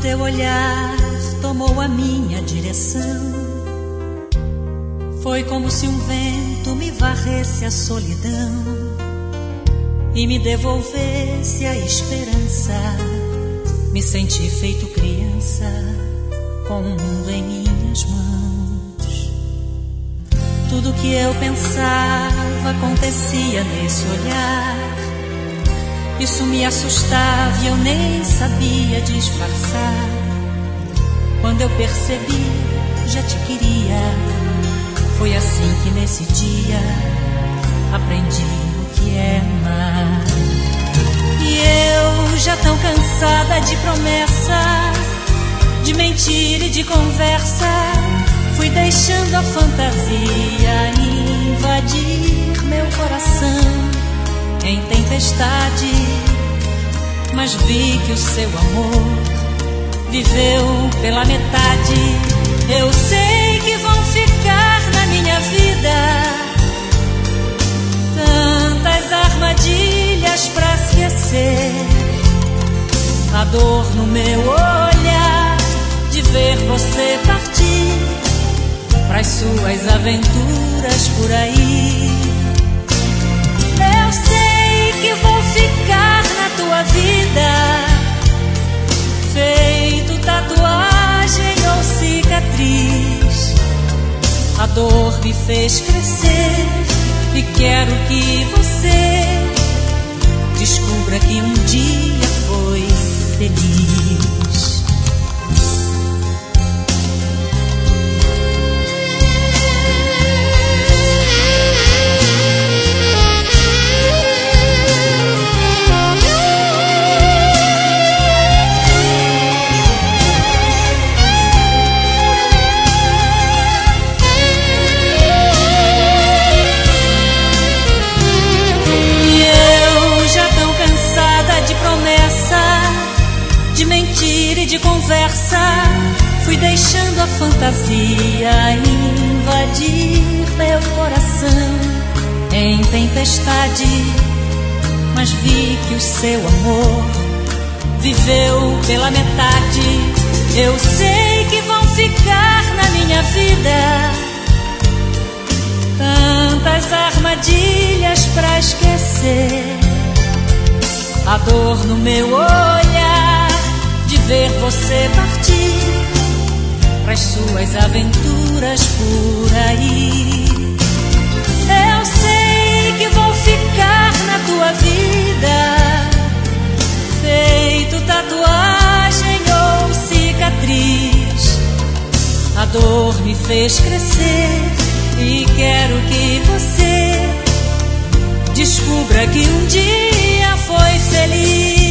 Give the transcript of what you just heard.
teu olhar tomou a minha direção, foi como se um vento me varresse a solidão e me devolvesse a esperança. Me senti feito criança, com o mundo em minhas mãos. Tudo que eu pensava acontecia nesse olhar. Isso me assustava e eu nem sabia disfarçar. Quando eu percebi, já te queria. Foi assim que nesse dia aprendi o que é amar. E eu, já tão cansada de promessa, de mentira e de conversa, fui deixando a fantasia invadir meu coração em tempestade, mas vi que o seu amor viveu pela metade. Eu sei que vão ficar na minha vida tantas armadilhas pra esquecer, a dor no meu olhar de ver você partir pras suas aventuras por aí. Eu sei que vou ficar na tua vida, feito tatuagem ou cicatriz. A dor me fez crescer e quero que você descubra que um dia foi feliz. De conversa, fui deixando a fantasia invadir meu coração em tempestade, mas vi que o seu amor viveu pela metade. Eu sei que vão ficar na minha vida tantas armadilhas pra esquecer, a dor no meu olhar de ver você partir pras suas aventuras por aí. Eu sei que vou ficar na tua vida, feito tatuagem ou cicatriz. A dor me fez crescer e quero que você descubra que um dia foi feliz.